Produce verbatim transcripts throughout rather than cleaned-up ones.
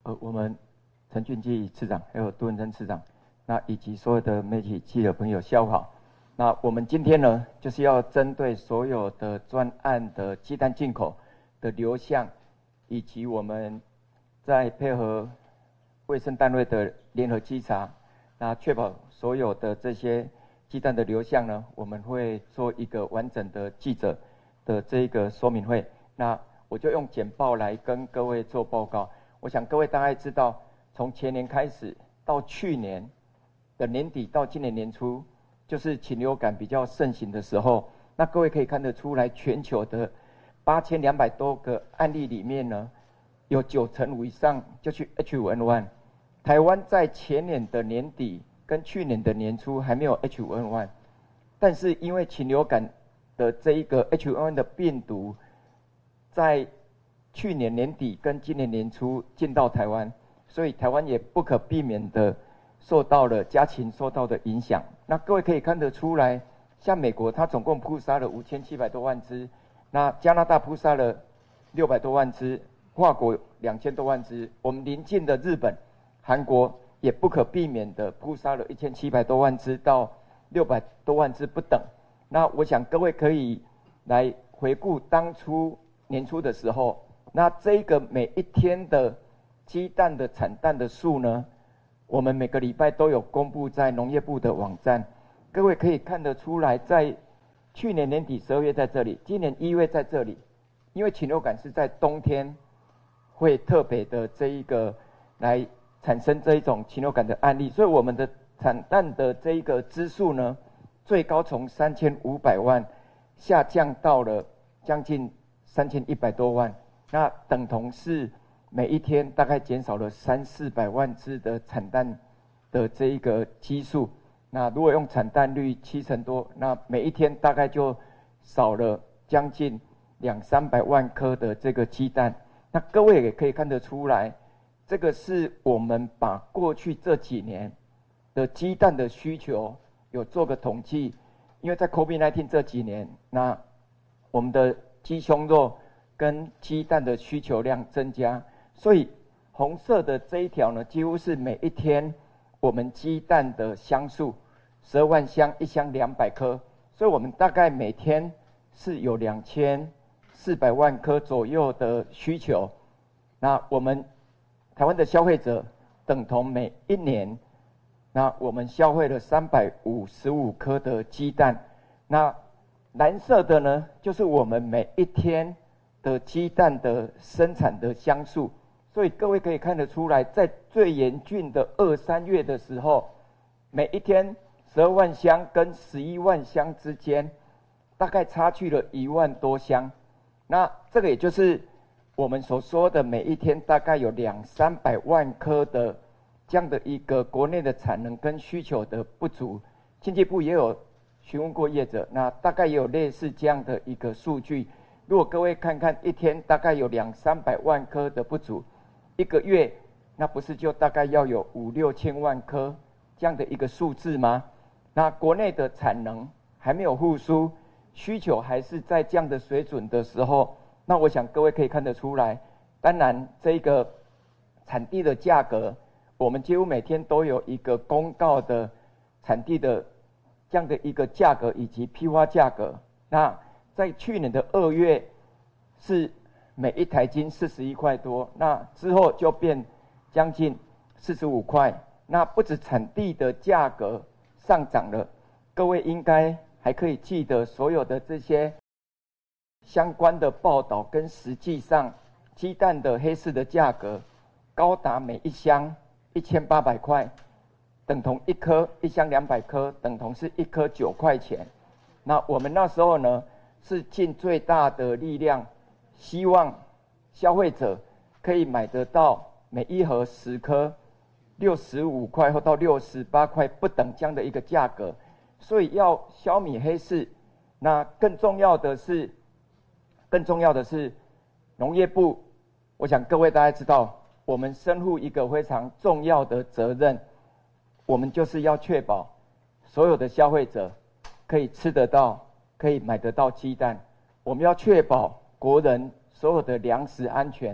呃，我们陈俊基次长，还有杜文珍次长，那以及所有的媒体记者朋友，下午好。那我们今天呢，就是要针对所有的专案的鸡蛋进口的流向，以及我们在配合卫生单位的联合稽查，那确保所有的这些鸡蛋的流向呢，我们会做一个完整的记者的这个说明会。那我就用简报来跟各位做报告。我想各位大概知道，从前年开始到去年的年底到今年年初，就是禽流感比较盛行的时候。那各位可以看得出来，全球的八千两百多个案例里面呢，有九成五以上就去 H 五 N 一。台湾在前年的年底跟去年的年初还没有 H 五 N 一，但是因为禽流感的这一个 H 五 N 一的病毒，在去年年底跟今年年初进到台湾，所以台湾也不可避免的受到了家禽受到的影响。那各位可以看得出来，像美国它总共扑杀了五千七百多万只，那加拿大扑杀了六百多万只，法国两千多万只，我们邻近的日本、韩国也不可避免的扑杀了一千七百多万只到六百多万只不等。那我想各位可以来回顾当初年初的时候，那这个每一天的鸡蛋的产蛋的数呢，我们每个礼拜都有公布在农业部的网站。各位可以看得出来，在去年年底十二月在这里，今年一月在这里，因为禽流感是在冬天会特别的这一个来产生这一种禽流感的案例，所以我们的产蛋的这一个支数呢，最高从三千五百万下降到了将近三千一百多万，那等同是每一天大概减少了三四百万只的产蛋的这一个基数。那如果用产蛋率七成多，那每一天大概就少了将近两三百万颗的这个鸡蛋。那各位也可以看得出来，这个是我们把过去这几年的鸡蛋的需求有做个统计，因为在 COVID 十九 这几年，那我们的鸡胸肉跟鸡蛋的需求量增加，所以红色的这一条呢，几乎是每一天我们鸡蛋的箱数十二万箱，一箱两百颗，所以我们大概每天是有两千四百万颗左右的需求。那我们台湾的消费者等同每一年，那我们消费了三百五十五颗的鸡蛋。那蓝色的呢，就是我们每一天的鸡蛋的生产的箱数。所以各位可以看得出来，在最严峻的二三月的时候，每一天十二万箱跟十一万箱之间，大概差距了一万多箱。那这个也就是我们所说的每一天大概有两三百万颗的这样的一个国内的产能跟需求的不足。经济部也有询问过业者，那大概也有类似这样的一个数据。如果各位看看一天大概有两三百万颗的不足，一个月那不是就大概要有五六千万颗这样的一个数字吗？那国内的产能还没有复苏，需求还是在这样的水准的时候，那我想各位可以看得出来，当然这个产地的价格，我们几乎每天都有一个公告的产地的这样的一个价格以及批发价格。那在去年的二月是每一台斤四十一块多，那之后就变将近四十五块。那不止产地的价格上涨了，各位应该还可以记得所有的这些相关的报道跟实际上鸡蛋的黑市的价格高达每一箱一千八百块，等同一颗一箱两百颗，等同是一颗九块钱。那我们那时候呢，是尽最大的力量，希望消费者可以买得到每一盒十颗六十五块或到六十八块不等这样的一个价格。所以要消弭黑市，那更重要的是更重要的是农业部，我想各位大家知道，我们身负一个非常重要的责任，我们就是要确保所有的消费者可以吃得到，可以买得到鸡蛋。我们要确保国人所有的粮食安全，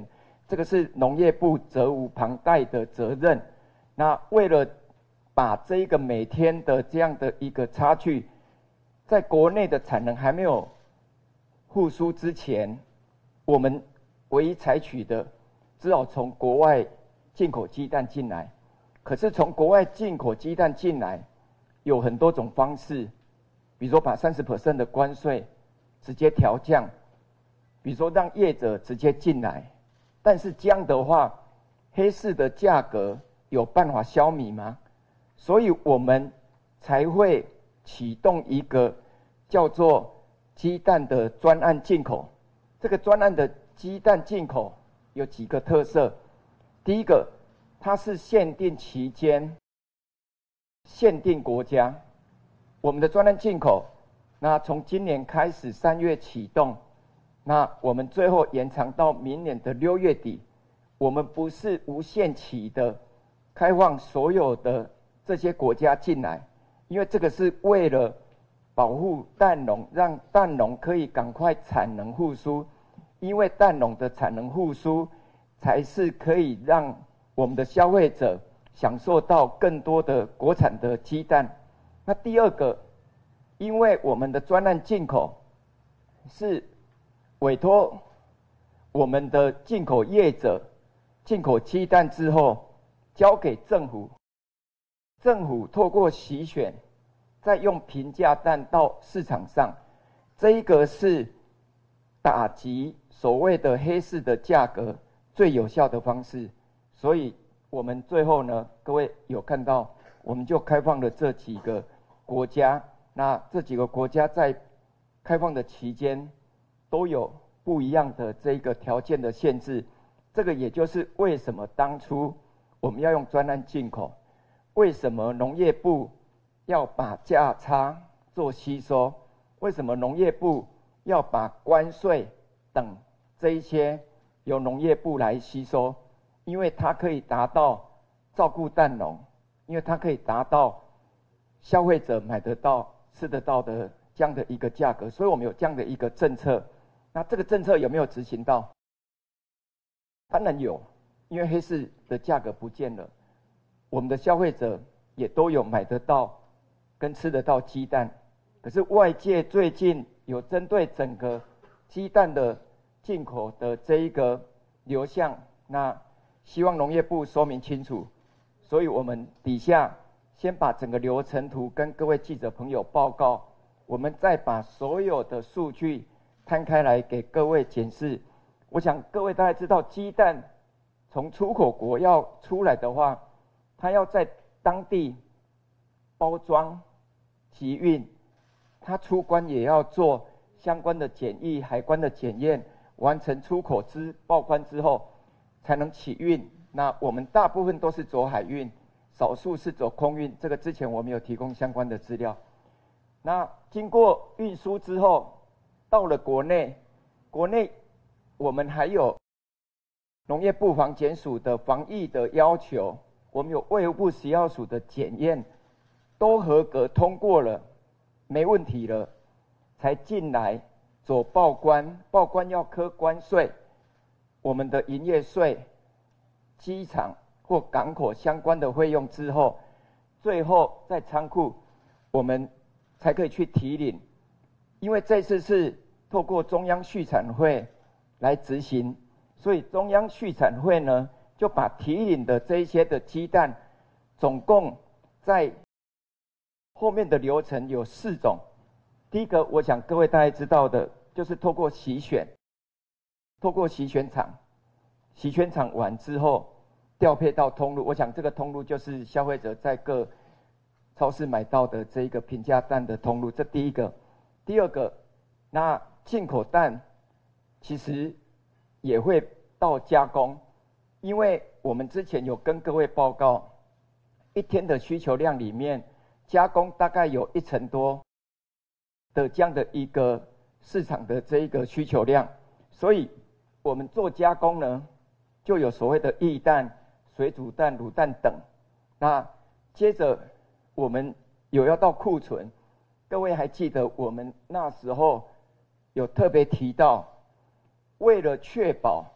这个是农业部责无旁贷的责任。那为了把这一个每天的这样的一个差距，在国内的产能还没有复苏之前，我们唯一采取的只好从国外进口鸡蛋进来。可是从国外进口鸡蛋进来有很多种方式，比如说把 百分之三十 的关税直接调降，比如说让业者直接进来。但是这样的话，黑市的价格有办法消弭吗？所以我们才会启动一个叫做鸡蛋的专案进口。这个专案的鸡蛋进口有几个特色。第一个，它是限定期间、限定国家。我们的专案进口，那从今年开始三月启动，那我们最后延长到明年的六月底。我们不是无限期的开放所有的这些国家进来，因为这个是为了保护蛋农，让蛋农可以赶快产能复苏。因为蛋农的产能复苏，才是可以让我们的消费者享受到更多的国产的鸡蛋。那第二个，因为我们的专案进口是委托我们的进口业者进口鸡蛋之后交给政府，政府透过席选，再用平价蛋到市场上，这一个是打击所谓的黑市的价格最有效的方式。所以我们最后呢，各位有看到，我们就开放了这几个国家。那这几个国家在开放的期间都有不一样的这个条件的限制。这个也就是为什么当初我们要用专案进口，为什么农业部要把价差做吸收，为什么农业部要把关税等这一些由农业部来吸收。因为它可以达到照顾蛋农，因为它可以达到消费者买得到吃得到的这样的一个价格。所以我们有这样的一个政策。那这个政策有没有执行到？当然有，因为黑市的价格不见了，我们的消费者也都有买得到跟吃得到鸡蛋。可是外界最近有针对整个鸡蛋的进口的这一个流向，那希望农业部说明清楚。所以我们底下先把整个流程图跟各位记者朋友报告，我们再把所有的数据摊开来给各位检视。我想各位大概知道，鸡蛋从出口国要出来的话，它要在当地包装、集运，它出关也要做相关的检疫、海关的检验，完成出口之报关之后才能起运。那我们大部分都是走海运，少数是走空运，这个之前我们有提供相关的资料。那经过运输之后到了国内，国内我们还有农业部防检署的防疫的要求，我们有卫福部食药署的检验，都合格通过了，没问题了，才进来走报关。报关要科关税，我们的营业税、机场或港口相关的费用之后，最后在仓库我们才可以去提领。因为这次是透过中央畜产会来执行，所以中央畜产会呢就把提领的这一些的鸡蛋，总共在后面的流程有四种。第一个，我想各位大概知道的，就是透过席选，透过席选场，席选场完之后调配到通路。我想这个通路就是消费者在各超市买到的这一个平价蛋的通路，这第一个。第二个，那进口蛋其实也会到加工，因为我们之前有跟各位报告，一天的需求量里面，加工大概有一成多的这样的一个市场的这一个需求量。所以我们做加工呢，就有所谓的液蛋、水煮蛋、卤蛋等。那接着我们有要到库存，各位还记得我们那时候有特别提到，为了确保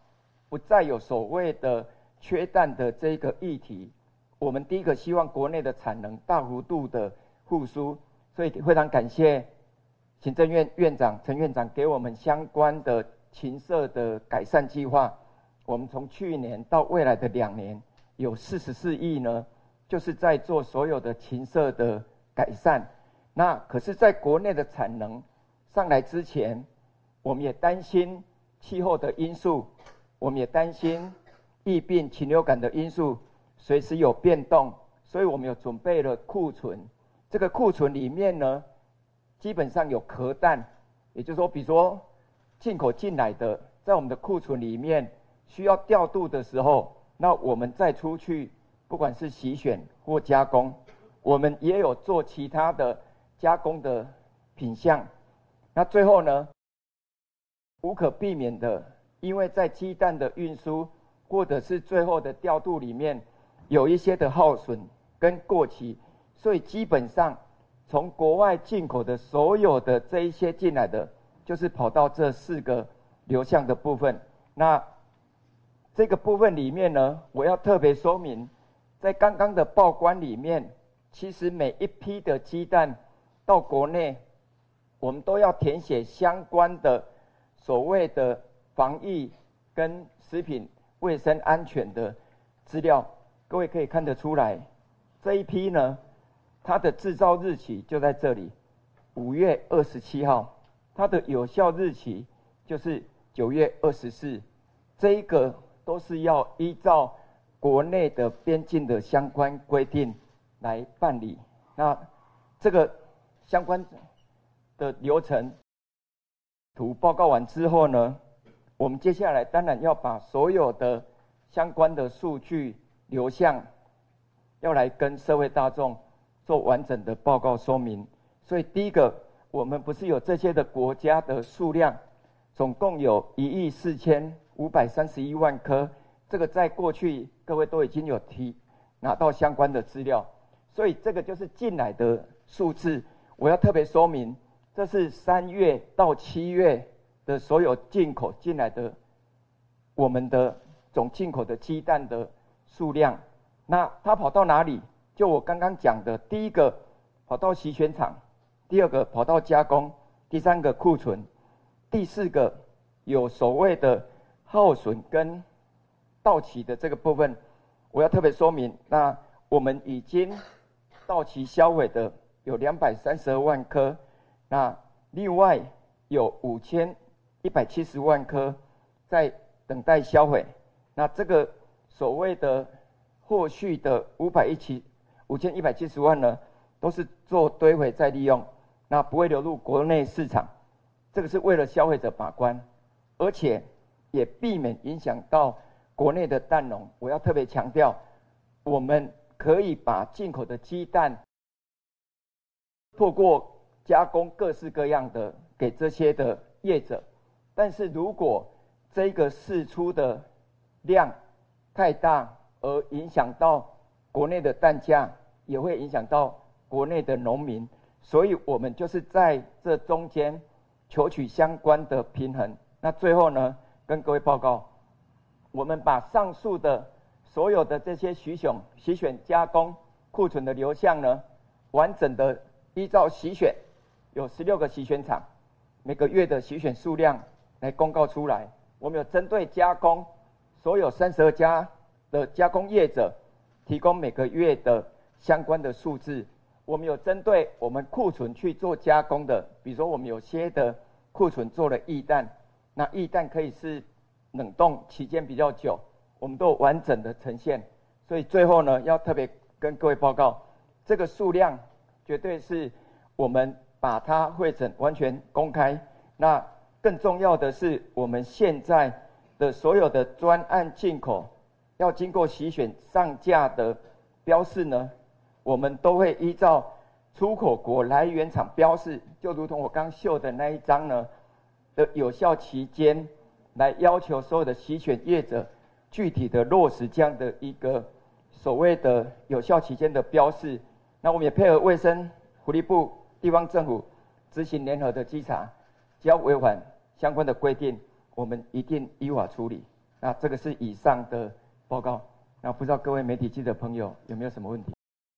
不再有所谓的缺蛋的这个议题。我们第一个希望国内的产能大幅度的复苏，所以非常感谢行政院院长陈院长给我们相关的禽舍的改善计划。我们从去年到未来的两年，有四十四亿呢，就是在做所有的禽舍的改善。那可是在国内的产能上来之前，我们也担心气候的因素，我们也担心疫病禽流感的因素随时有变动，所以我们有准备了库存。这个库存里面呢，基本上有壳蛋，也就是说比如说进口进来的，在我们的库存里面需要调度的时候，那我们再出去不管是洗选或加工，我们也有做其他的加工的品项。那最后呢，无可避免的，因为在鸡蛋的运输或者是最后的调度里面有一些的耗损跟过期，所以基本上从国外进口的所有的这一些进来的，就是跑到这四个流向的部分。那这个部分里面呢，我要特别说明，在刚刚的报关里面，其实每一批的鸡蛋到国内，我们都要填写相关的所谓的防疫跟食品卫生安全的资料。各位可以看得出来，这一批呢，它的制造日期就在这里，五月二十七号，它的有效日期就是九月二十四，这一个都是要依照国内的边境的相关规定来办理。那这个相关的流程图报告完之后呢，我们接下来当然要把所有的相关的数据流向，要来跟社会大众做完整的报告说明。所以第一个，我们不是有这些的国家的数量，总共有一亿四千五百三十一万颗，这个在过去各位都已经有提拿到相关的资料，所以这个就是进来的数字。我要特别说明，这是三月到七月的所有进口进来的我们的总进口的鸡蛋的数量。那它跑到哪里？就我刚刚讲的，第一个跑到洗选厂，第二个跑到加工，第三个库存，第四个有所谓的耗损跟到期的这个部分，我要特别说明。那我们已经到期销毁的有两百三十二万颗，那另外有五千一百七十万颗在等待销毁。那这个所谓的后续的五百一七五千一百七十万呢，都是做堆肥再利用，那不会流入国内市场。这个是为了消费者把关，而且也避免影响到国内的蛋农。我要特别强调，我们可以把进口的鸡蛋透过加工各式各样的给这些的业者，但是如果这个释出的量太大，而影响到国内的蛋价，也会影响到国内的农民，所以我们就是在这中间求取相关的平衡。那最后呢，跟各位报告，我们把上述的所有的这些洗选、洗选加工库存的流向呢，完整的依照洗选，有十六个洗选厂，每个月的洗选数量来公告出来。我们有针对加工，所有三十二家的加工业者提供每个月的相关的数字。我们有针对我们库存去做加工的，比如说我们有些的库存做了液蛋，那液蛋可以是冷冻期间比较久，我们都有完整的呈现。所以最后呢，要特别跟各位报告，这个数量绝对是我们把它汇整完全公开。那更重要的是，我们现在的所有的专案进口要经过洗选上架的标示呢，我们都会依照出口国来源厂标示，就如同我刚秀的那一张呢的有效期间，来要求所有的洗选业者具体的落实这样的一个所谓的有效期间的标示。那我们也配合卫生福利部、地方政府执行联合的稽查，只要违反相关的规定，我们一定依法处理。 那这个是以上的报告。那不知道各位媒体记者朋友有没有什么问题？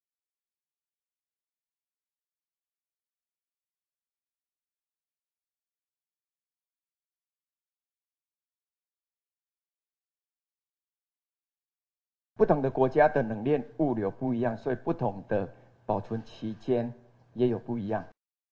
不同的国家的冷链物流不一样，所以不同的保存期间也有不一样。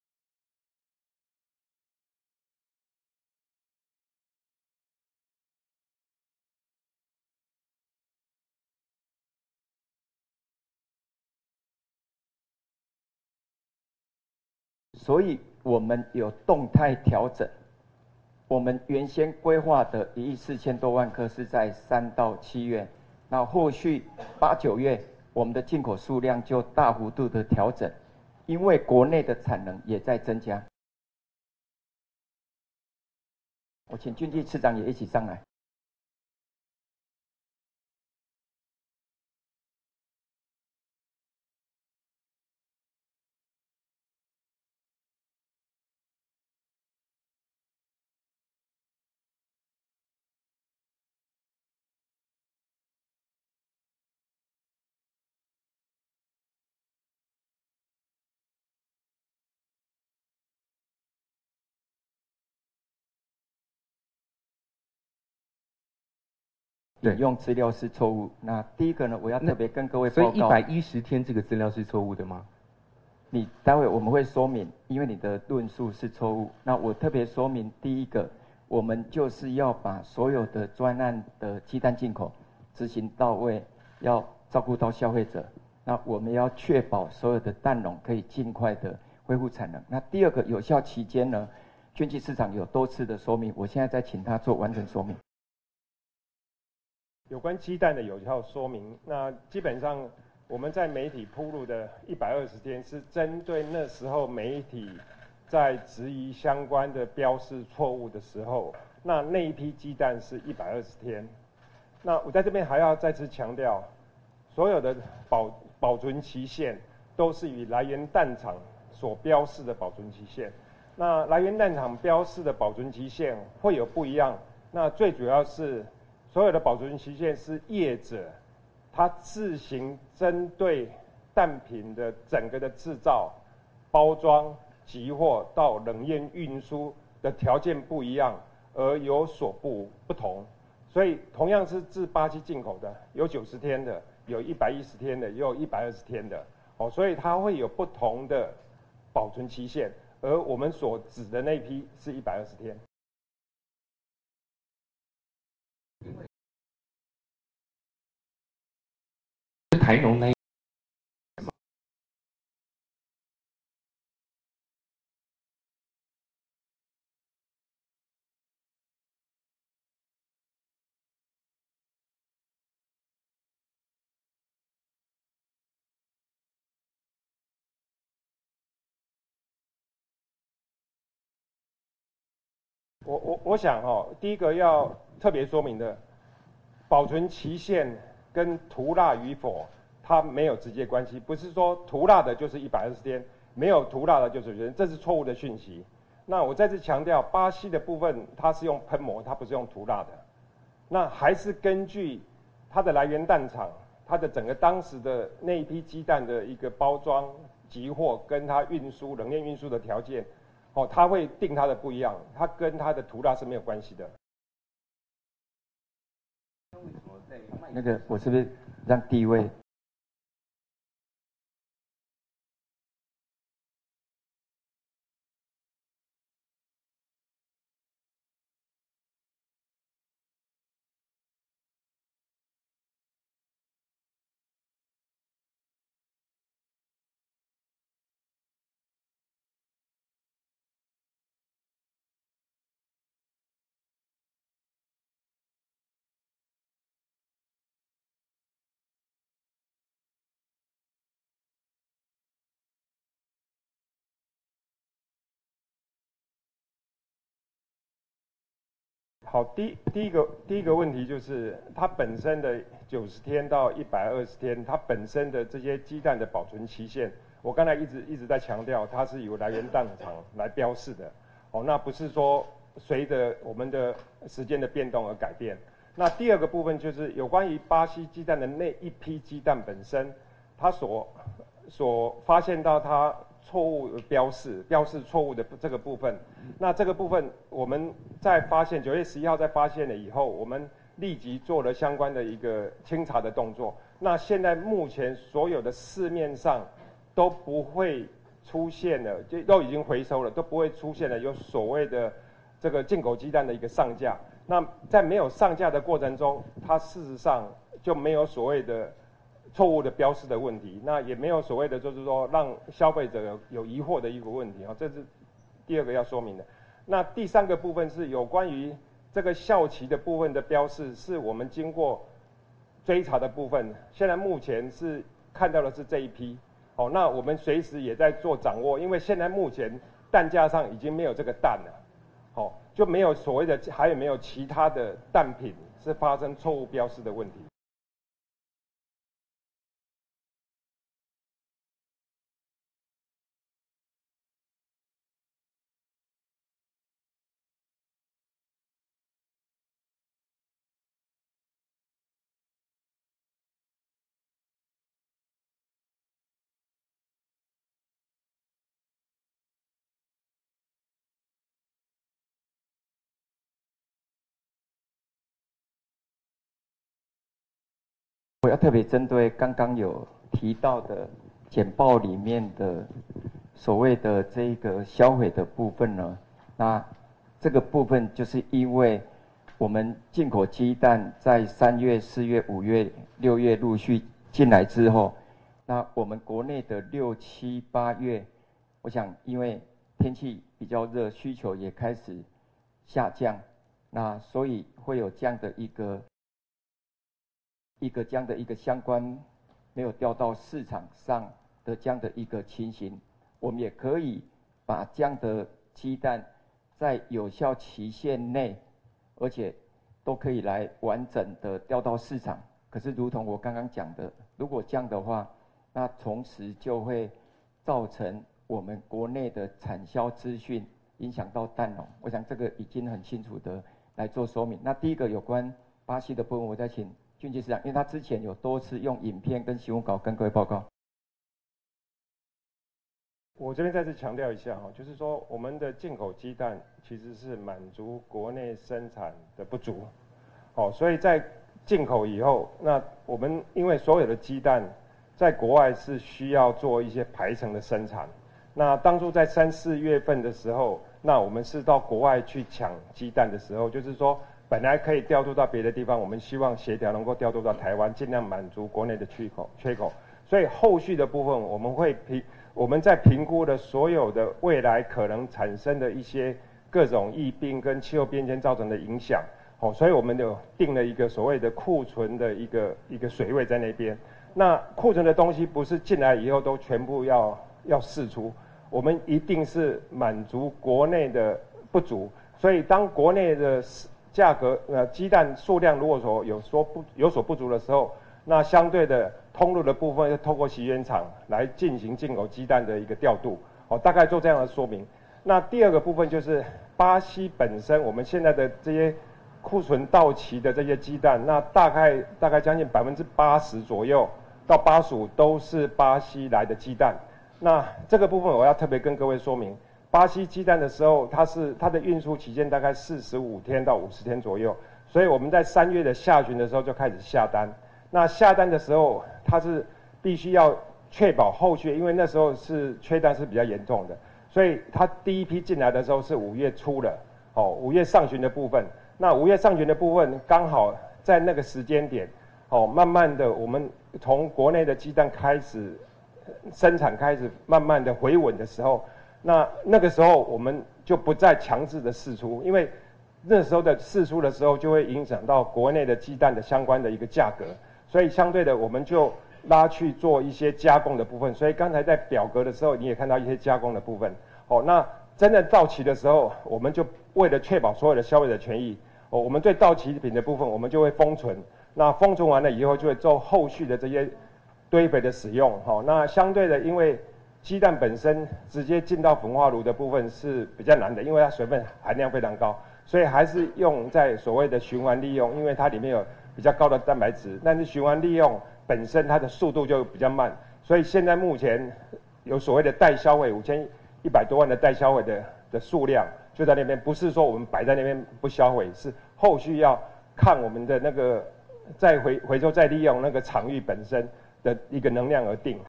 所以我们有动态调整。我们原先规划的一亿四千多万颗是在三到七月，那后续八九月我们的进口数量就大幅度的调整，因为国内的产能也在增加。我请俊基次长也一起上来。引用资料是错误。那第一个呢，我要特别跟各位报告。 所以一百一十天这个资料是错误的吗？ 你待会我们会说明，因为你的论述是错误。那我特别说明，第一个，我们就是要把所有的专案的鸡蛋进口执行到位，要照顾到消费者。那我们要确保所有的蛋农可以尽快的恢复产能。那第二个，有效期间呢，经济市场有多次的说明，我现在再请他做完整说明。 有关鸡蛋的有效说明，那基本上我们在媒体铺路的一百二十天是针对那时候媒体在质疑相关的标示错误的时候，那那一批鸡蛋是一百二十天。那我在这边还要再次强调，所有的保保存期限都是与来源蛋厂所标示的保存期限。那来源蛋厂标示的保存期限会有不一样，那最主要是所有的保存期限是业者他自行针对蛋品的整个的制造、包装、集货到冷链运输的条件不一样，而有所不不同。所以同样是自巴西进口的，有九十天的，有一百一十天的，也有一百二十天的。哦，所以它会有不同的保存期限，而我们所指的那批是一百二十天。 台农那我我我想哈、哦，第一个要特别说明的，保存期限跟涂蜡与否，它没有直接关系，不是说涂蜡的就是一百二十天，没有涂蜡的就是人，这是错误的讯息。那我再次强调，巴西的部分它是用喷膜，它不是用涂蜡的。那还是根据它的来源蛋厂，它的整个当时的那一批鸡蛋的一个包装、集货跟它运输、冷链运输的条件。哦，它会定它的不一样，它跟它的涂蜡是没有关系的。 那个，我是不是让第一位？ 好，第第一个第一个问题就是它本身的九十天到一百二十天，它本身的这些鸡蛋的保存期限，我刚才一直一直在强调，它是由来源蛋厂来标示的。哦，那不是说随着我们的时间的变动而改变。 那第二个部分就是有关于巴西鸡蛋的那一批鸡蛋本身，它所所发现到它错误的标示，标示错误的这个部分，那这个部分我们在发现九月十一号在发现了以后，我们立即做了相关的一个清查的动作。那现在目前所有的市面上都不会出现了，就都已经回收了，都不会出现了有所谓的这个进口鸡蛋的一个上架。那在没有上架的过程中，它事实上就没有所谓的错误的标示的问题，那也没有所谓的就是说让消费者有有疑惑的一个问题啊，这是第二个要说明的。那第三个部分是有关于这个效期的部分的标示，是我们经过追查的部分，现在目前是看到的是这一批，哦，那我们随时也在做掌握，因为现在目前蛋架上已经没有这个蛋了，哦，就没有所谓的还有没有其他的蛋品是发生错误标示的问题。 我要特别针对刚刚有提到的简报里面的所谓的这个销毁的部分呢，那这个部分就是因为我们进口鸡蛋在三月、四月、五月、六月陆续进来之后，那我们国内的六七八月，我想因为天气比较热，需求也开始下降，那所以会有这样的一个。一个这样的一个相关没有调到市场上的这样的一个情形，我们也可以把这样的鸡蛋在有效期限内，而且都可以来完整的调到市场。可是，如同我刚刚讲的，如果这样的话，那同时就会造成我们国内的产销资讯影响到蛋农。我想这个已经很清楚的来做说明。那第一个有关巴西的部分，我再请俊基市长，因为他之前有多次用影片跟新闻稿跟各位报告。 我这边再次强调一下哈，就是说我们的进口鸡蛋其实是满足国内生产的不足，哦，所以在进口以后，那我们因为所有的鸡蛋在国外是需要做一些排程的生产，那当初在三四月份的时候，那我们是到国外去抢鸡蛋的时候，就是说。本来可以调度到别的地方，我们希望协调能够调度到台湾，尽量满足国内的缺口缺口。所以后续的部分，我们会评我们在评估的所有的未来可能产生的一些各种疫病跟气候变迁造成的影响，哦，所以我们有定了一个所谓的库存的一个一个水位在那边。那库存的东西不是进来以后都全部要要释出，我们一定是满足国内的不足。所以当国内的价格呃鸡蛋数量如果说有说不有所不足的时候，那相对的通路的部分就透过洗源厂来进行进口鸡蛋的一个调度，哦，大概做这样的说明。那第二个部分就是巴西本身，我们现在的这些库存到期的这些鸡蛋，那大概大概将近百分之八十左右到八十五都是巴西来的鸡蛋。那这个部分我要特别跟各位说明。巴西鸡蛋的时候，它是它的运输期间大概四十五天到五十天左右，所以我们在三月的下旬的时候就开始下单。那下单的时候，它是必须要确保后续，因为那时候是缺蛋是比较严重的，所以它第一批进来的时候是五月初了，哦，五月上旬的部分。那五月上旬的部分刚好在那个时间点，哦，慢慢的我们从国内的鸡蛋开始生产开始慢慢的回稳的时候。那那个时候我们就不再强制的释出，因为那时候的释出的时候就会影响到国内的鸡蛋的相关的一个价格，所以相对的我们就拉去做一些加工的部分。所以刚才在表格的时候你也看到一些加工的部分。哦，那真正到期的时候，我们就为了确保所有的消费者权益，哦，我们对到期品的部分我们就会封存。那封存完了以后，就会做后续的这些堆肥的使用。好，那相对的因为鸡蛋本身直接进到焚化炉的部分是比较难的，因为它水分含量非常高， 所以还是用在所谓的循环利用，因为它里面有比较高的蛋白质，但是循环利用本身它的速度就比较慢，所以现在目前有所谓的待销毁五千一百多万的待销毁的的数量就在那边，不是说我们摆在那边不销毁，是后续要看我们的那个再回回收再利用那个场域本身的一个能量而定。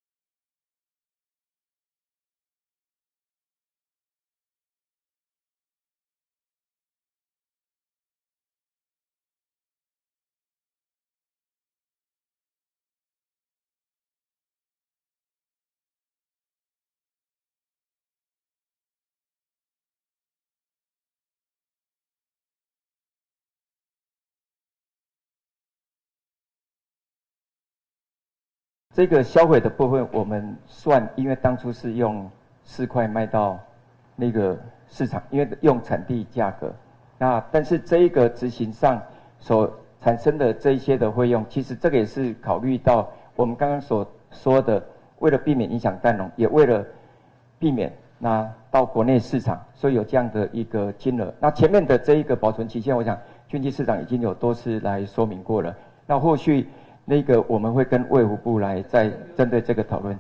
这个销毁的部分，我们算，因为当初是用四块卖到那个市场，因为用产地价格。那但是这一个执行上所产生的这一些的费用，其实这个也是考虑到我们刚刚所说的，为了避免影响蛋农，也为了避免那到国内市场，所以有这样的一个金额。那前面的这一个保存期限，我想军机市长已经有多次来说明过了。那后续那个我们会跟卫福部来再针对这个讨论。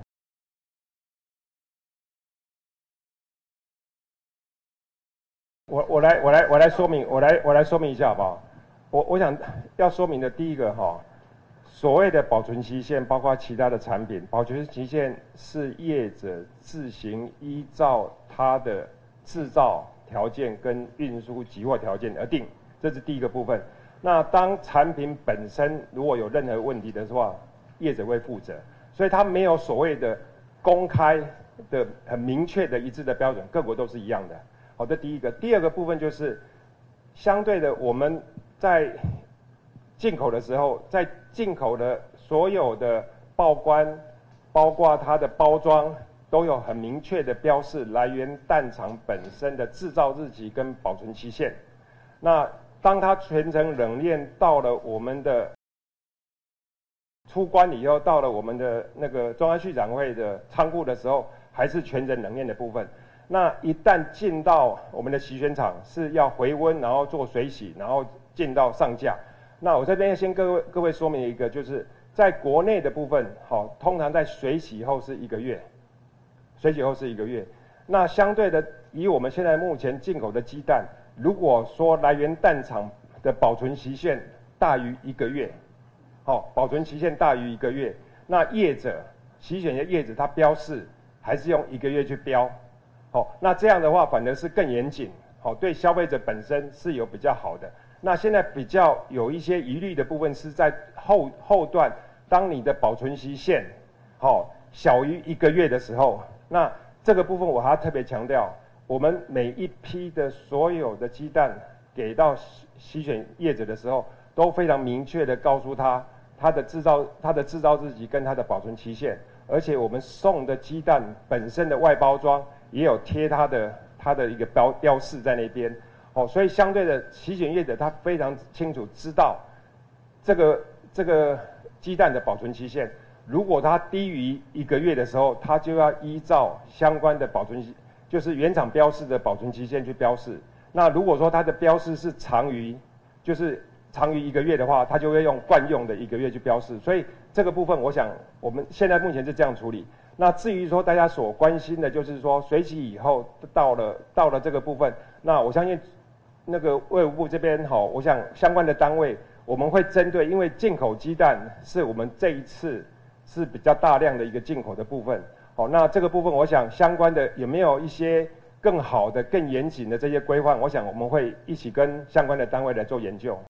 我我来我来我来说明，我来我来说明一下好不好？我我想要说明的第一个哈，所谓的保存期限，包括其他的产品，保存期限是业者自行依照它的制造条件跟运输集货条件而定，这是第一个部分。那当产品本身如果有任何问题的话，业者会负责，所以它没有所谓的公开的很明确的一致的标准，各国都是一样的。好，这第一个。第二个部分就是，相对的我们在进口的时候，在进口的所有的报关，包括它的包装，都有很明确的标示来源蛋厂本身的制造日期跟保存期限。那当它全程冷链到了我们的出关以后，到了我们的那个中央畜产会的仓库的时候，还是全程冷链的部分。那一旦进到我们的洗选厂，是要回温，然后做水洗，然后进到上架。那我这边先各位各位说明一个，就是在国内的部分，好，通常在水洗后是一个月，水洗后是一个月。那相对的，以我们现在目前进口的鸡蛋，如果说来源蛋厂的保存期限大于一个月，好，保存期限大于一个月，那业者洗选的业者他标示还是用一个月去标。好，那这样的话反而是更严谨，好，对消费者本身是有比较好的。那现在比较有一些疑虑的部分是在后后段，当你的保存期限，好，小于一个月的时候，那这个部分我还要特别强调，我们每一批的所有的鸡蛋给到洗选业者的时候，都非常明确的告诉他它的制造它的制造日期跟它的保存期限，而且我们送的鸡蛋本身的外包装也有贴它的它的一个标标示在那边，哦，所以相对的洗选业者他非常清楚知道这个这个鸡蛋的保存期限，如果它低于一个月的时候，它就要依照相关的保存就是原厂标示的保存期限去标示。那如果说它的标示是长于就是长于一个月的话，它就会用惯用的一个月去标示。所以这个部分，我想我们现在目前是这样处理。那至于说大家所关心的，就是说水洗以后到了到了这个部分，那我相信那个卫福部这边哈，我想相关的单位我们会针对，因为进口鸡蛋是我们这一次是比较大量的一个进口的部分。好，那这个部分我想相关的有没有一些更好的、更严谨的这些规范，我想我们会一起跟相关的单位来做研究。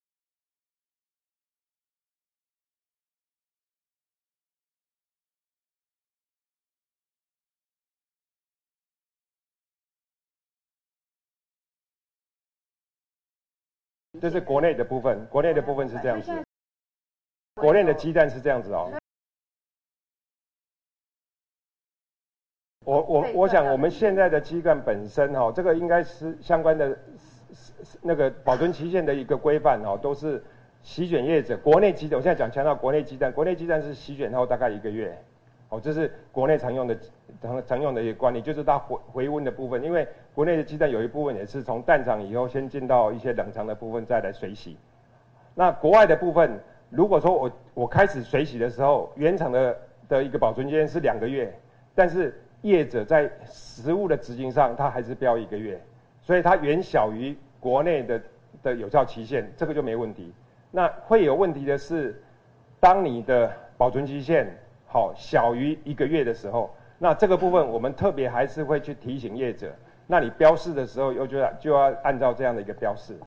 这是国内的部分，国内的部分是这样子，国内的鸡蛋是这样子哦。我我我想我们现在的鸡蛋本身哈、哦，这个应该是相关的那个保存期限的一个规范哦，都是洗选业者国内鸡蛋。我现在讲强调国内鸡蛋，国内鸡蛋是洗选后大概一个月， 哦，这是国内常用的常常用的一个惯例，就是它回回温的部分，因为国内的鸡蛋有一部分也是从蛋厂以后先进到一些冷藏的部分再来水洗。那国外的部分，如果说我我开始水洗的时候，原厂的的一个保存期间是两个月，但是业者在实物的执行上，它还是标一个月，所以它远小于国内的的有效期限，这个就没问题。那会有问题的是，当你的保存期限好小于一个月的时候，那这个部分我们特别还是会去提醒业者，那你标示的时候又就要就要按照这样的一个标示。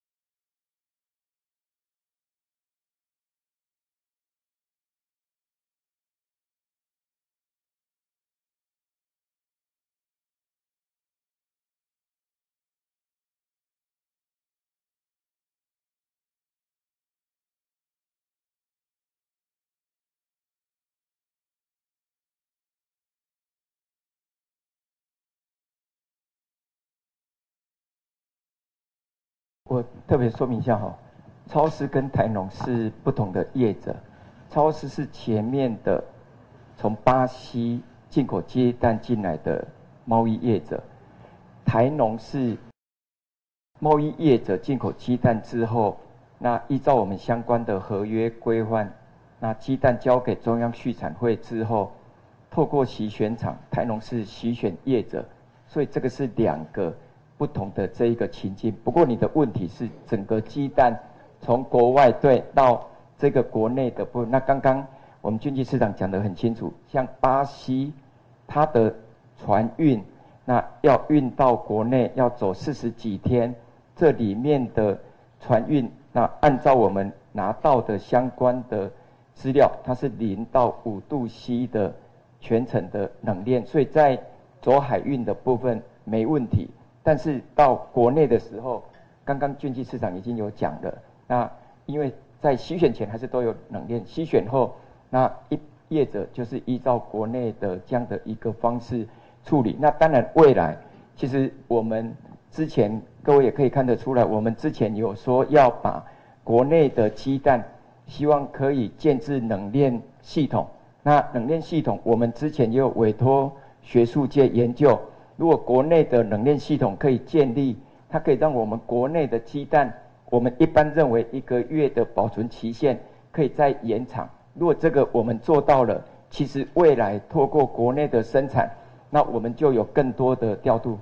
我特别说明一下哈，超市跟台农是不同的业者，超市是前面的从巴西进口鸡蛋进来的贸易业者，台农是贸易业者进口鸡蛋之后，那依照我们相关的合约规范，那鸡蛋交给中央畜产会之后，透过洗选厂，台农是洗选业者，所以这个是两个不同的这一个情境。不过你的问题是整个鸡蛋从国外对到这个国内的部分，那刚刚我们经济市长讲得很清楚，像巴西它的船运，那要运到国内要走四十几天，这里面的船运，那按照我们拿到的相关的资料，它是零到五度 C 的全程的冷链，所以在走海运的部分没问题。但是到国内的时候，刚刚经济市场已经有讲了，那因为在洗选前还是都有冷链，洗选后，那一业者就是依照国内的这样的一个方式处理。那当然未来，其实我们之前各位也可以看得出来，我们之前有说要把国内的鸡蛋，希望可以建置冷链系统。那冷链系统，我们之前也有委托学术界研究，如果国内的冷链系统可以建立，它可以让我们国内的鸡蛋，我们一般认为一个月的保存期限可以再延长。如果这个我们做到了，其实未来透过国内的生产，那我们就有更多的调度。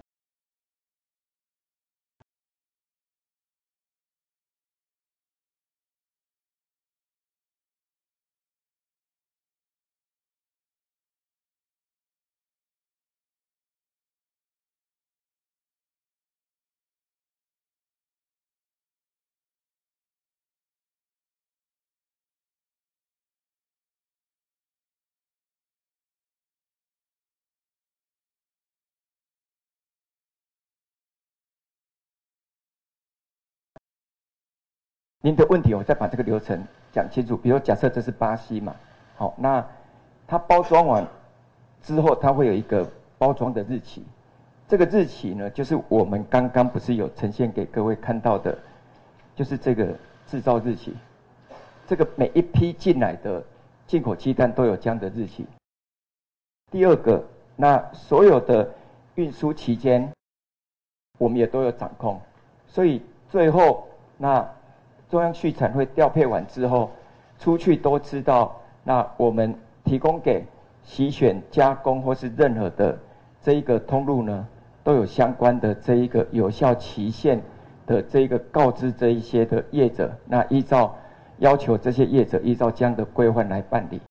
您的问题，我再把这个流程讲清楚。比如假设这是巴西嘛，好，那它包装完之后，它会有一个包装的日期。这个日期呢，就是我们刚刚不是有呈现给各位看到的，就是这个制造日期。这个每一批进来的进口鸡蛋都有这样的日期。第二个，那所有的运输期间，我们也都有掌控，所以最后那中央畜产会调配完之后，出去都知道，那我们提供给洗选加工或是任何的这一个通路呢，都有相关的这一个有效期限的这一个告知这一些的业者，那依照要求这些业者依照这样的规范来办理。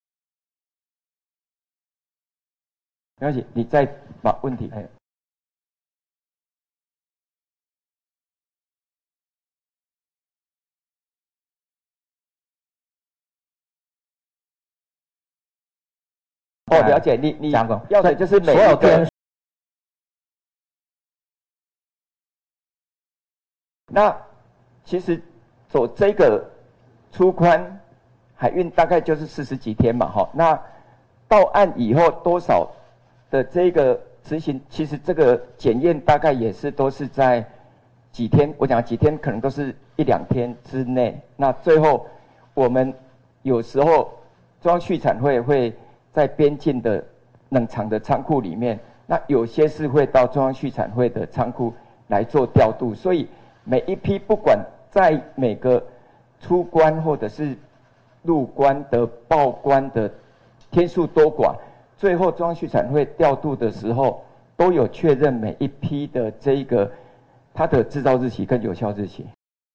没关系，你再把问题还有。哦，了解，你你要的就是每一个。那其实走这个出宽海运大概就是四十几天嘛，哈。那到岸以后多少的这个执行，其实这个检验大概也是都是在几天，我讲几天可能都是一两天之内。那最后我们有时候中央畜产会会在边境的冷藏的仓库里面，那有些是会到中央畜产会的仓库来做调度，所以每一批不管在每个出关或者是入关的报关的天数多寡，最后中央畜产会调度的时候，都有确认每一批的这一个它的制造日期跟有效日期。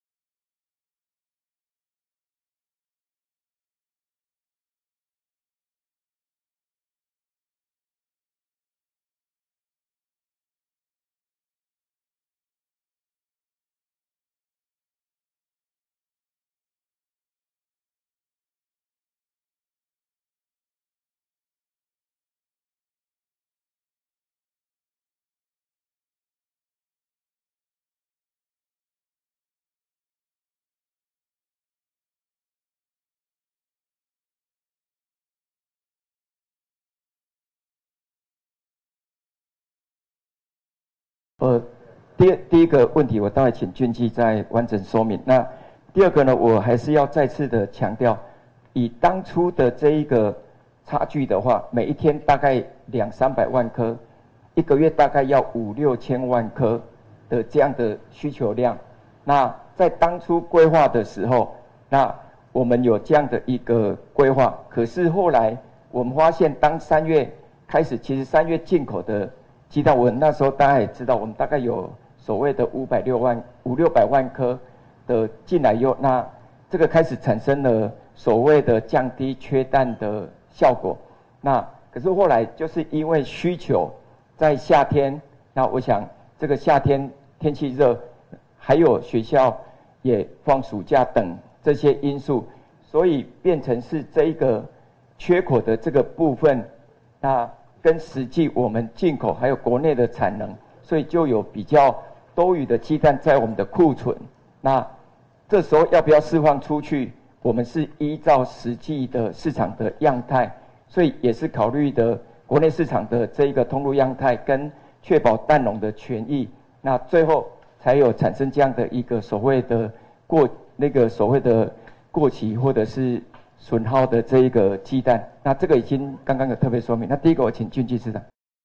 呃，第第一个问题，我待会请俊基再完整说明。那第二个呢，我还是要再次的强调，以当初的这一个差距的话，每一天大概两三百万颗，一个月大概要五六千万颗的这样的需求量。那在当初规划的时候，那我们有这样的一个规划，可是后来我们发现，当三月开始，其实三月进口的鸡蛋，我那时候大家也知道，我们大概有所谓的五百六万、五六百万颗的进来以后，那这个开始产生了所谓的降低缺蛋的效果。那可是后来就是因为需求在夏天，那我想这个夏天天气热，还有学校也放暑假等这些因素，所以变成是这一个缺口的这个部分，那跟实际我们进口还有国内的产能，所以就有比较多余的鸡蛋在我们的库存。那这时候要不要释放出去？我们是依照实际的市场的样态，所以也是考虑的国内市场的这一个通路样态，跟确保蛋农的权益。那最后才有产生这样的一个所谓的过那个所谓的过期或者是损耗的这一个鸡蛋。那这个已经刚刚有特别说明。那第一个我请俊基市长。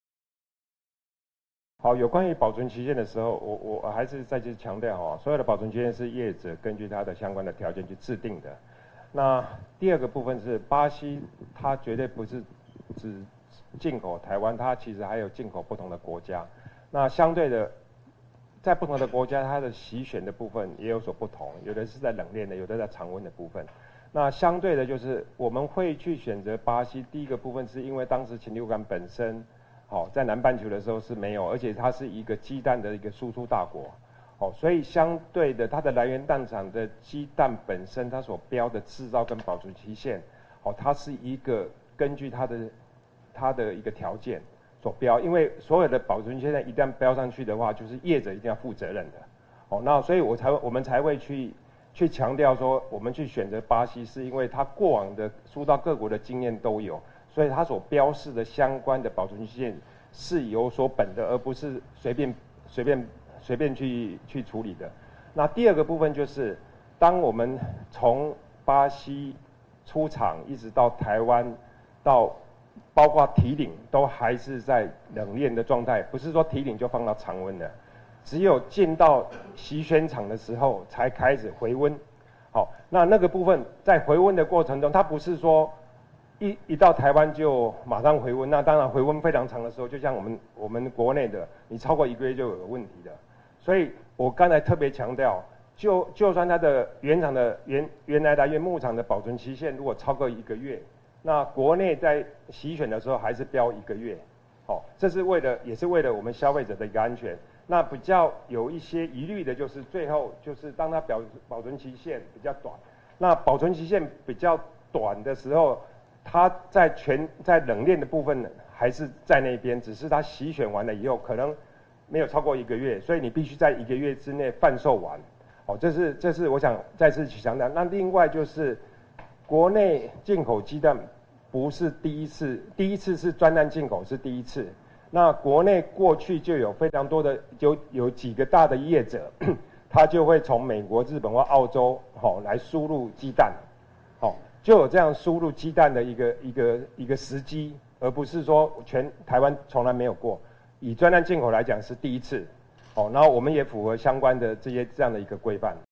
好，有关于保存期限的时候，我我还是再次强调哈，所有的保存期限是业者根据它的相关的条件去制定的。那第二个部分是巴西，它绝对不是只进口台湾，它其实还有进口不同的国家。那相对的，在不同的国家，它的洗选的部分也有所不同，有的是在冷链的，有的在常温的部分。那相对的，就是我们会去选择巴西，第一个部分是因为当时禽流感本身。好，在南半球的时候是没有，而且它是一个鸡蛋的一个输出大国，哦，所以相对的，它的来源蛋厂的鸡蛋本身，它所标的制造跟保存期限，哦，它是一个根据它的它的一个条件所标，因为所有的保存期限一旦标上去的话，就是业者一定要负责任的，哦，那所以我才我们才会去去强调说，我们去选择巴西，是因为它过往的输到各国的经验都有。所以它所标示的相关的保存期限是有所本的，而不是随便随便随便去去处理的。那第二个部分就是，当我们从巴西出厂一直到台湾，到包括提领都还是在冷链的状态，不是说提领就放到常温的，只有进到洗选厂的时候才开始回温。好，那那个部分在回温的过程中，它不是说。一一到台湾就马上回温，那当然回温非常长的时候，就像我们我们国内的，你超过一个月就有问题的。所以我刚才特别强调，就就算它的原厂的原原来来源牧场的保存期限如果超过一个月，那国内在洗选的时候还是标一个月，好，这是为了也是为了我们消费者的一个安全。那比较有一些疑虑的就是最后就是当它保保存期限比较短，那保存期限比较短的时候。它在全在冷链的部分还是在那边，只是它洗选完了以后，可能没有超过一个月，所以你必须在一个月之内贩售完。哦，这是这是我想再次去强调。那另外就是，国内进口鸡蛋不是第一次，第一次是专案进口是第一次。那国内过去就有非常多的有有几个大的业者，他就会从美国、日本或澳洲好、哦、来输入鸡蛋，好、哦。 就有这样输入鸡蛋的一个一个一个时机，而不是说全台湾从来没有过。以专案进口来讲是第一次，哦，然后我们也符合相关的这些这样的一个规范。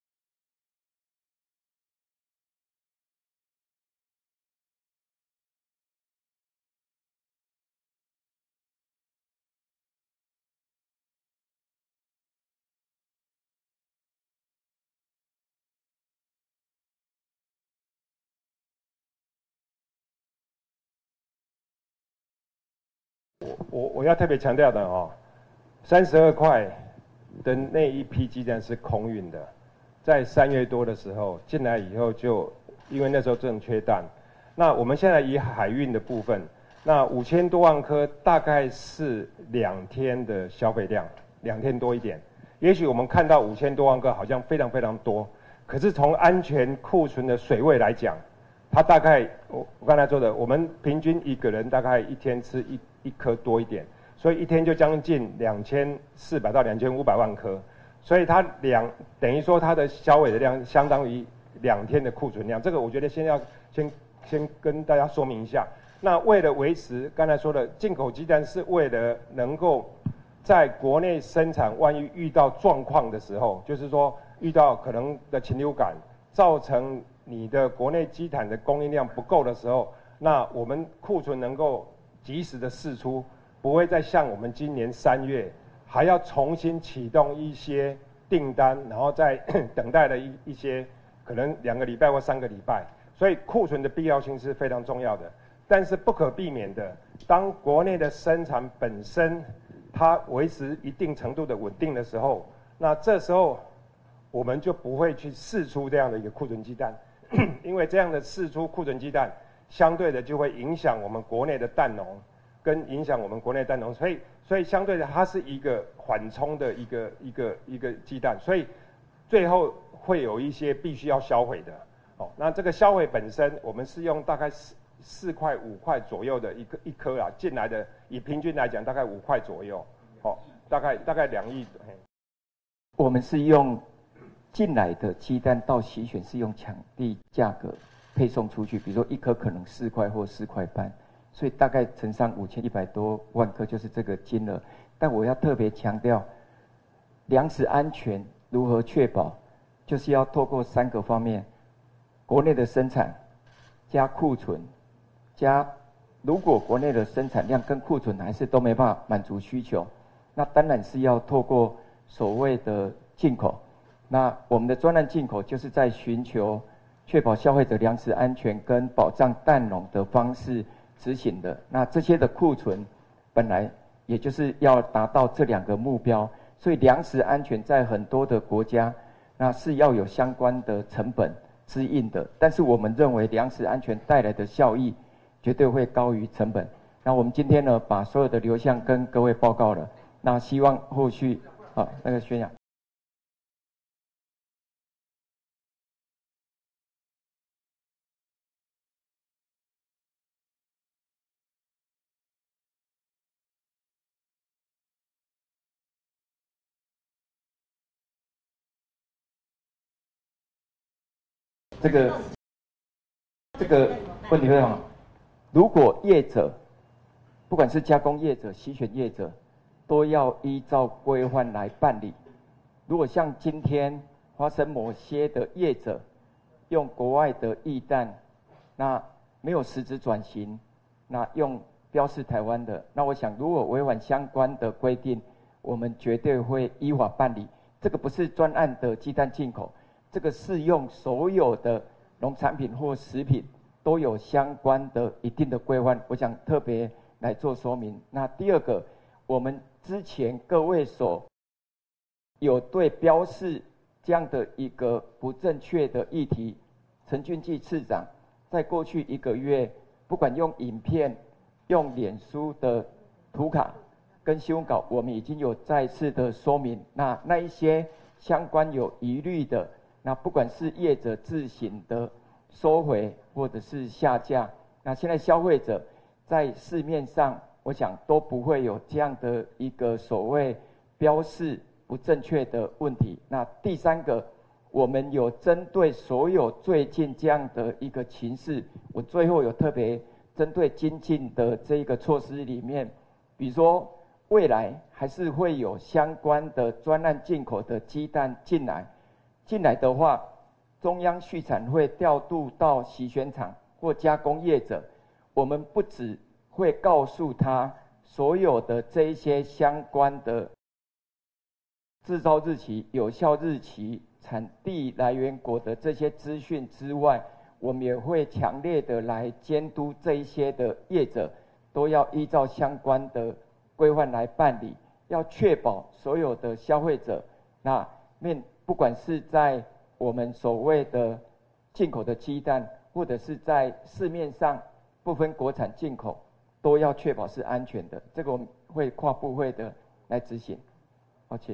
我我我要特别强调的哦，三十二块的那一批鸡蛋是空运的，在三月多的时候进来以后就，因为那时候正缺蛋，那我们现在以海运的部分，那五千多万颗大概是两天的消费量，两天多一点。也许我们看到五千多万颗好像非常非常多，可是从安全库存的水位来讲，它大概我我刚才说的，我们平均一个人大概一天吃一一颗多一点，所以一天就将近两千四百到两千五百万颗，所以它两等于说它的销毁的量相当于两天的库存量，这个我觉得先要先先跟大家说明一下。那为了维持刚才说的进口鸡蛋，是为了能够在国内生产，万一遇到状况的时候，就是说遇到可能的禽流感，造成你的国内鸡蛋的供应量不够的时候，那我们库存能够及时的释出，不会再像我们今年三月还要重新启动一些订单，然后再等待了一一些可能两个礼拜或三个礼拜，所以库存的必要性是非常重要的。但是不可避免的，当国内的生产本身它维持一定程度的稳定的时候，那这时候我们就不会去释出这样的一个库存鸡蛋，因为这样的释出库存鸡蛋，相对的就会影响我们国内的蛋农，跟影响我们国内蛋农，所以所以相对的它是一个缓冲的一个一个一个鸡蛋，所以最后会有一些必须要销毁的。哦，那这个销毁本身，我们是用大概四四块五块左右的一个一颗啊进来的，以平均来讲大概五块左右，哦，大概大概两亿。 我们是用进来的鸡蛋到洗选是用抢地价格配送出去，比如说一颗可能四块或四块半，所以大概乘上五千一百多万颗就是这个金额。但我要特别强调，粮食安全如何确保，就是要透过三个方面：国内的生产加库存。加，如果国内的生产量跟库存还是都没办法满足需求，那当然是要透过所谓的进口。那我们的专案进口就是在寻求确保消费者粮食安全跟保障蛋农的方式执行的。那这些的库存本来也就是要达到这两个目标，所以粮食安全在很多的国家那是要有相关的成本支应的，但是我们认为粮食安全带来的效益绝对会高于成本。那我们今天呢，把所有的流向跟各位报告了。那希望后续啊，那个宣扬。这个这个问题非常好。如果业者，不管是加工业者、洗选业者，都要依照规范来办理。如果像今天发生某些的业者用国外的液蛋，那没有实质转型，那用标示台湾的，那我想如果违反相关的规定，我们绝对会依法办理。这个不是专案的鸡蛋进口，这个适用所有的农产品或食品都有相关的一定的规范，我想特别来做说明。那第二个，我们之前各位所有对标示这样的一个不正确的议题，陈俊基次长在过去一个月，不管用影片、用脸书的图卡跟新闻稿，我们已经有再次的说明。那那一些相关有疑虑的，那不管是业者自行的收回或者是下架，那现在消费者在市面上，我想都不会有这样的一个所谓标示不正确的问题。那第三个， 我们有针对所有最近这样的一个情势，我最后有特别针对精进的这一个措施里面，比如说未来还是会有相关的专案进口的鸡蛋进来，进来的话，中央畜产会调度到洗选厂或加工业者，我们不只会告诉他所有的这一些相关的制造日期、有效日期、产地来源国的这些资讯之外，我们也会强烈的来监督这一些的业者，都要依照相关的规范来办理，要确保所有的消费者，那面不管是在我们所谓的进口的鸡蛋，或者是在市面上不分国产进口，都要确保是安全的。这个我们会跨部会的来执行。抱歉。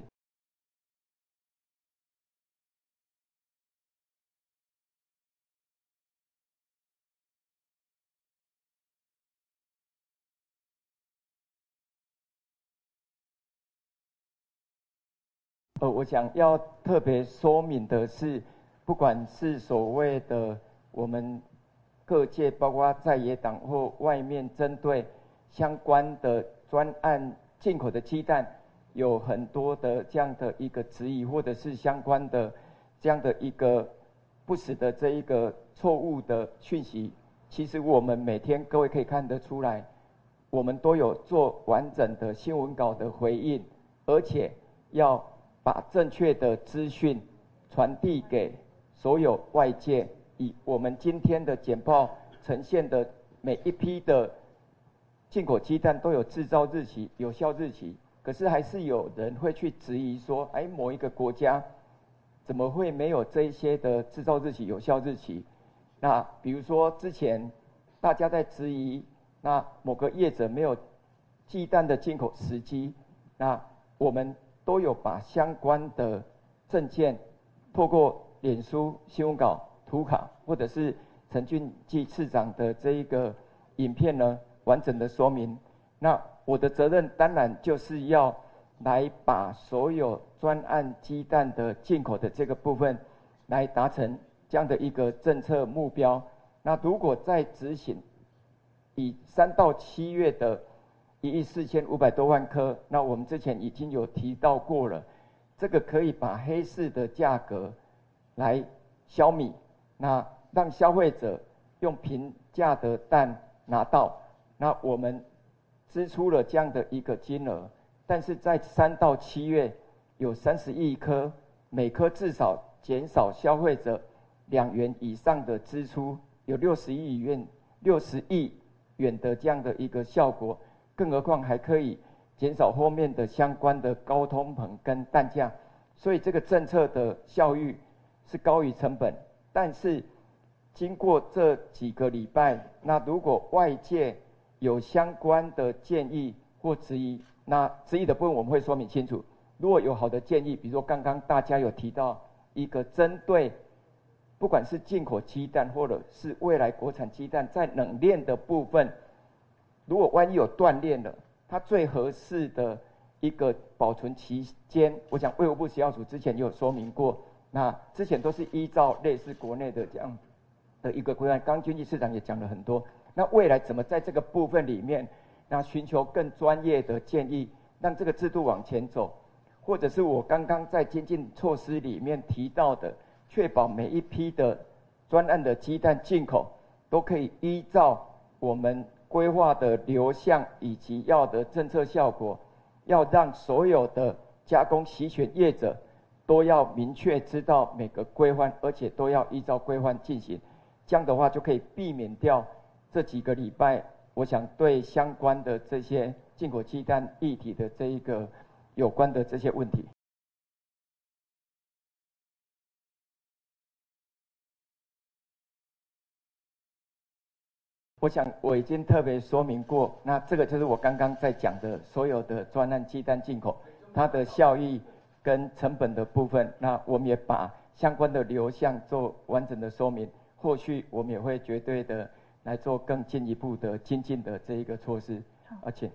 呃，我想要特别说明的是，不管是所谓的我们各界，包括在野党或外面针对相关的专案进口的鸡蛋，有很多的这样的一个质疑，或者是相关的这样的一个不实的这一个错误的讯息，其实我们每天各位可以看得出来，我们都有做完整的新闻稿的回应，而且要把正确的资讯传递给所有外界。以我们今天的简报呈现的每一批的进口鸡蛋都有制造日期、有效日期，可是还是有人会去质疑说，哎，某一个国家怎么会没有这一些的制造日期、有效日期？那比如说之前大家在质疑，那某个业者没有鸡蛋的进口时机，那我们都有把相关的证件透过脸书新闻稿、图卡，或者是陈俊基次长的这一个影片呢，完整的说明。那我的责任当然就是要来把所有专案鸡蛋的进口的这个部分，来达成这样的一个政策目标。那如果在执行，以三到七月的一亿四千五百多万颗，那我们之前已经有提到过了，这个可以把黑市的价格来消弭，那让消费者用平价的蛋拿到。那我们支出了这样的一个金额，但是在三到七月有三十亿颗，每颗至少减少消费者两元以上的支出，有六十亿元六十亿元的这样的一个效果，更何况还可以减少后面的相关的高通膨跟蛋价，所以这个政策的效益是高于成本。但是经过这几个礼拜，那如果外界有相关的建议或质疑，那质疑的部分我们会说明清楚。如果有好的建议，比如说刚刚大家有提到一个针对不管是进口鸡蛋或者是未来国产鸡蛋在冷链的部分，如果万一有断链了，它最合适的一个保存期间，我想卫福部食药署之前也有说明过，那之前都是依照类似国内的这样的一个规范，刚刚经济市长也讲了很多。那未来怎么在这个部分里面，那寻求更专业的建议，让这个制度往前走，或者是我刚刚在精进措施里面提到的，确保每一批的专案的鸡蛋进口都可以依照我们规划的流向以及要的政策效果，要让所有的加工洗选业者都要明确知道每个规范，而且都要依照规范进行。这样的话就可以避免掉这几个礼拜，我想对相关的这些进口鸡蛋议题的这一个有关的这些问题。我想我已经特别说明过，那这个就是我刚刚在讲的所有的专案鸡蛋进口，它的效益跟成本的部分，那我们也把相关的流向做完整的说明，后续我们也会绝对的来做更进一步的精进的这一个措施，而且。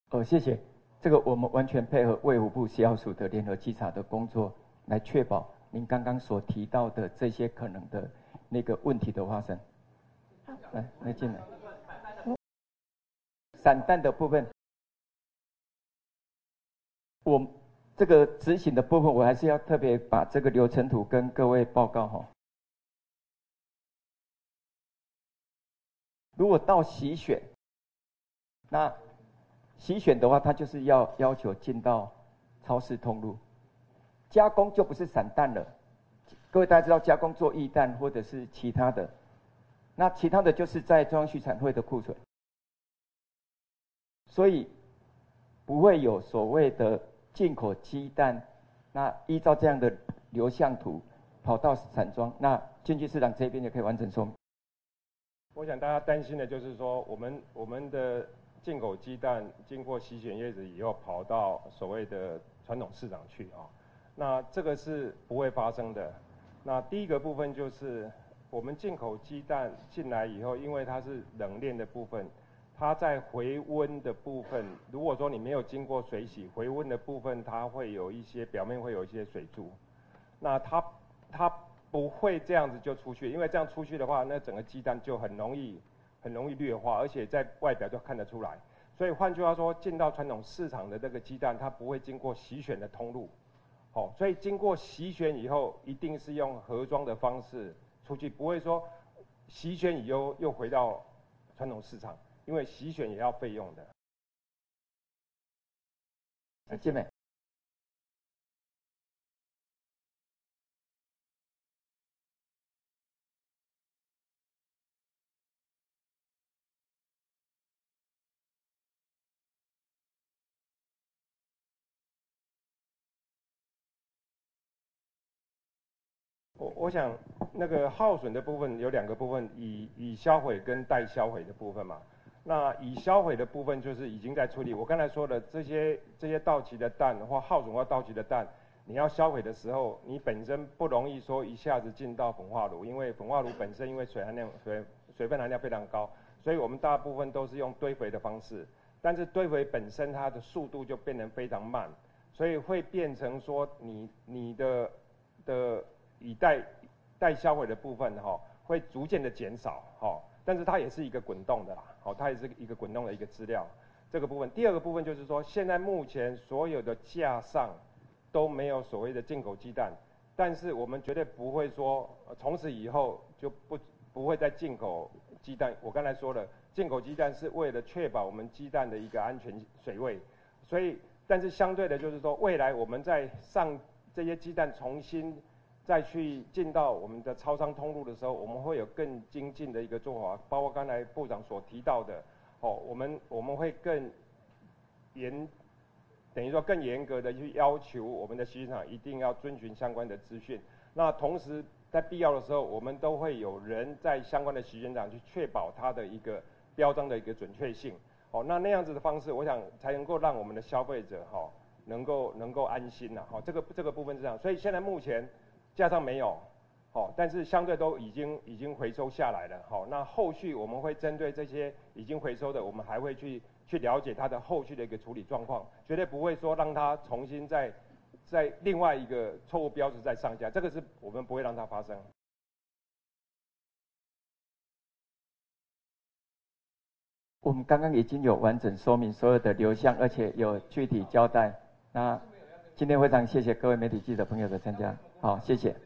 哦，谢谢。这个我们完全配合卫福部食药署的联合稽查的工作，来确保您刚刚所提到的这些可能的那个问题的发生。来，来进来。散弹的部分，我这个执行的部分，我还是要特别把这个流程图跟各位报告哈。如果到洗选，那洗选的话，它就是要要求进到超市通路，加工就不是散弹了。各位大家知道，加工做液弹或者是其他的，那其他的就是在中央畜产会的库存，所以不会有所谓的进口鸡蛋。那依照这样的流向图跑到散装，那经济市场这边也可以完整说明。 我想大家担心的就是说，我们我们的进口鸡蛋经过洗选叶子以后，跑到所谓的传统市场去啊，那这个是不会发生的。那第一个部分就是我们进口鸡蛋进来以后，因为它是冷链的部分，它在回温的部分，如果说你没有经过水洗，回温的部分它会有一些表面会有一些水珠，那它它不会这样子就出去，因为这样出去的话，那整个鸡蛋就很容易很容易劣化，而且在外表就看得出来。所以换句话说，进到传统市场的这个鸡蛋，它不会经过洗选的通路，好、哦，所以经过洗选以后，一定是用盒装的方式出去，不会说洗选以后又回到传统市场，因为洗选也要费用的。 来，姐妹。 我我想那个耗损的部分有两个部分，已已销毁跟待销毁的部分嘛。那已销毁的部分就是已经在处理。我刚才说的这些这些到期的蛋或耗损或到期的蛋，你要销毁的时候，你本身不容易说一下子进到焚化炉，因为焚化炉本身因为水含量水水分含量非常高，所以我们大部分都是用堆肥的方式。但是堆肥本身它的速度就变得非常慢，所以会变成说你你的的以待待销毁的部分哈、哦，会逐渐的减少哈、哦，但是它也是一个滚动的啦，好、哦，它也是一个滚动的一个资料。这个部分，第二个部分就是说，现在目前所有的架上都没有所谓的进口鸡蛋，但是我们绝对不会说从此以后就不不会再进口鸡蛋。我刚才说了，进口鸡蛋是为了确保我们鸡蛋的一个安全水位，所以但是相对的就是说，未来我们在上这些鸡蛋重新再去进到我们的超商通路的时候，我们会有更精进的一个做法，包括刚才部长所提到的，哦，我们我们会更严，等于说更严格的去要求我们的洗选厂一定要遵循相关的资讯。那同时在必要的时候，我们都会有人在相关的洗选厂去确保它的一个标章的一个准确性。哦，那那样子的方式，我想才能够让我们的消费者哈、哦、能够能够安心呐。好、哦，这个这个部分是这样，所以现在目前架上没有，好、哦，但是相对都已经已经回收下来了。好、哦，那后续我们会针对这些已经回收的，我们还会去去了解它的后续的一个处理状况，绝对不会说让它重新再在另外一个错误标志再上架，这个是我们不会让它发生。 我们刚刚已经有完整说明所有的流向，而且有具体交代。那今天非常谢谢各位媒体记者朋友的参加，好，谢谢。